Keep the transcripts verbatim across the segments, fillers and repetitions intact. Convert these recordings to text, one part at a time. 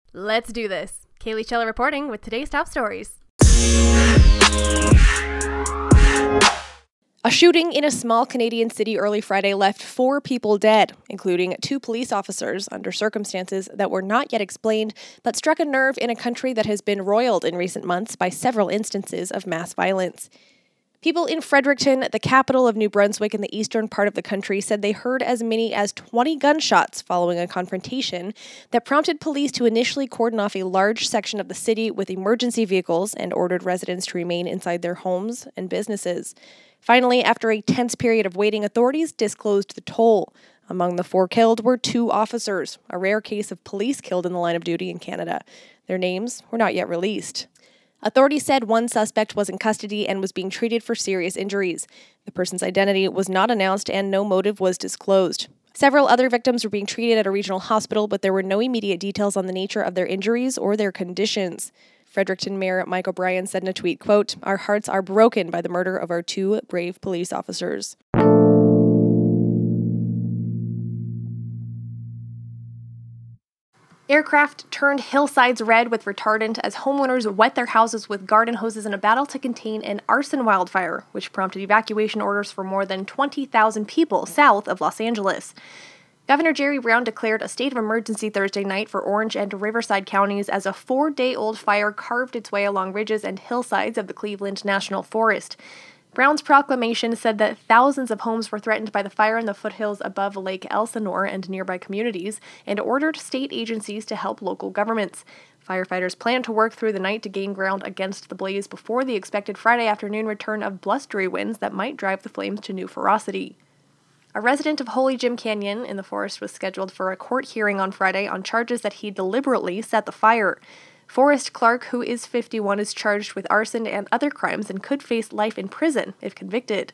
Let's do this. Kaylee Scheller reporting with today's top stories. A shooting in a small Canadian city early Friday left four people dead, including two police officers, under circumstances that were not yet explained, but struck a nerve in a country that has been roiled in recent months by several instances of mass violence. People in Fredericton, the capital of New Brunswick in the eastern part of the country, said they heard as many as twenty gunshots following a confrontation that prompted police to initially cordon off a large section of the city with emergency vehicles and ordered residents to remain inside their homes and businesses. Finally, after a tense period of waiting, authorities disclosed the toll. Among the four killed were two officers, a rare case of police killed in the line of duty in Canada. Their names were not yet released. Authorities said one suspect was in custody and was being treated for serious injuries. The person's identity was not announced and no motive was disclosed. Several other victims were being treated at a regional hospital, but there were no immediate details on the nature of their injuries or their conditions. Fredericton Mayor Mike O'Brien said in a tweet, quote, "Our hearts are broken by the murder of our two brave police officers." Aircraft turned hillsides red with retardant as homeowners wet their houses with garden hoses in a battle to contain an arson wildfire, which prompted evacuation orders for more than twenty thousand people south of Los Angeles. Governor Jerry Brown declared a state of emergency Thursday night for Orange and Riverside counties as a four-day-old fire carved its way along ridges and hillsides of the Cleveland National Forest. Brown's proclamation said that thousands of homes were threatened by the fire in the foothills above Lake Elsinore and nearby communities, and ordered state agencies to help local governments. Firefighters plan to work through the night to gain ground against the blaze before the expected Friday afternoon return of blustery winds that might drive the flames to new ferocity. A resident of Holy Jim Canyon in the forest was scheduled for a court hearing on Friday on charges that he deliberately set the fire. Forrest Clark, who is fifty-one, is charged with arson and other crimes and could face life in prison if convicted.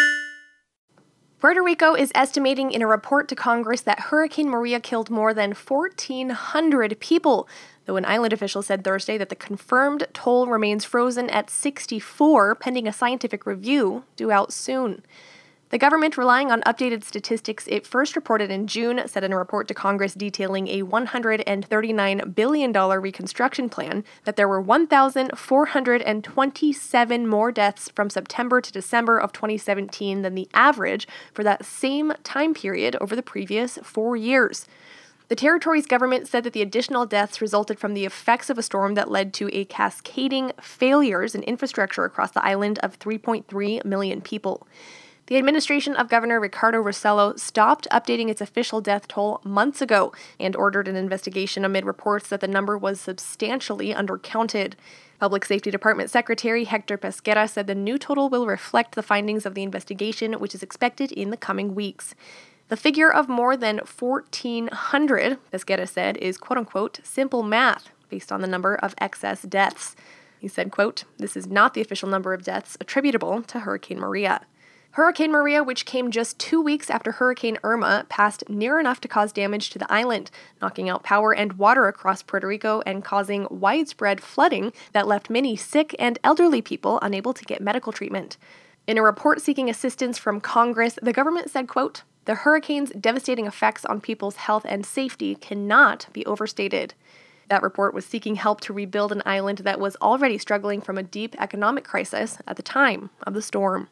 Puerto Rico is estimating in a report to Congress that Hurricane Maria killed more than fourteen hundred people, though an island official said Thursday that the confirmed toll remains frozen at sixty-four, pending a scientific review due out soon. The government, relying on updated statistics it first reported in June, said in a report to Congress detailing a one hundred thirty-nine billion dollars reconstruction plan that there were one thousand four hundred twenty-seven more deaths from September to December of twenty seventeen than the average for that same time period over the previous four years. The territory's government said that the additional deaths resulted from the effects of a storm that led to a cascading failures in infrastructure across the island of three point three million people. The administration of Governor Ricardo Rossello stopped updating its official death toll months ago and ordered an investigation amid reports that the number was substantially undercounted. Public Safety Department Secretary Hector Pesquera said the new total will reflect the findings of the investigation, which is expected in the coming weeks. The figure of more than fourteen hundred, Pesquera said, is quote-unquote simple math based on the number of excess deaths. He said, quote, "This is not the official number of deaths attributable to Hurricane Maria." Hurricane Maria, which came just two weeks after Hurricane Irma, passed near enough to cause damage to the island, knocking out power and water across Puerto Rico and causing widespread flooding that left many sick and elderly people unable to get medical treatment. In a report seeking assistance from Congress, the government said, quote, "The hurricane's devastating effects on people's health and safety cannot be overstated." That report was seeking help to rebuild an island that was already struggling from a deep economic crisis at the time of the storm.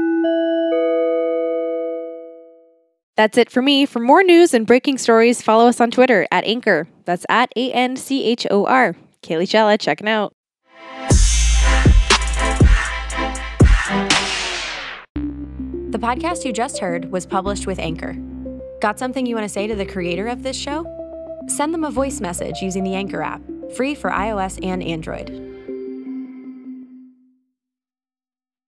That's it for me. For more news and breaking stories, follow us on Twitter at Anchor. That's at A N C H O R. Kaylee Scheller, checking out. The podcast you just heard was published with Anchor. Got something you want to say to the creator of this show? Send them a voice message using the Anchor app, free for iOS and Android.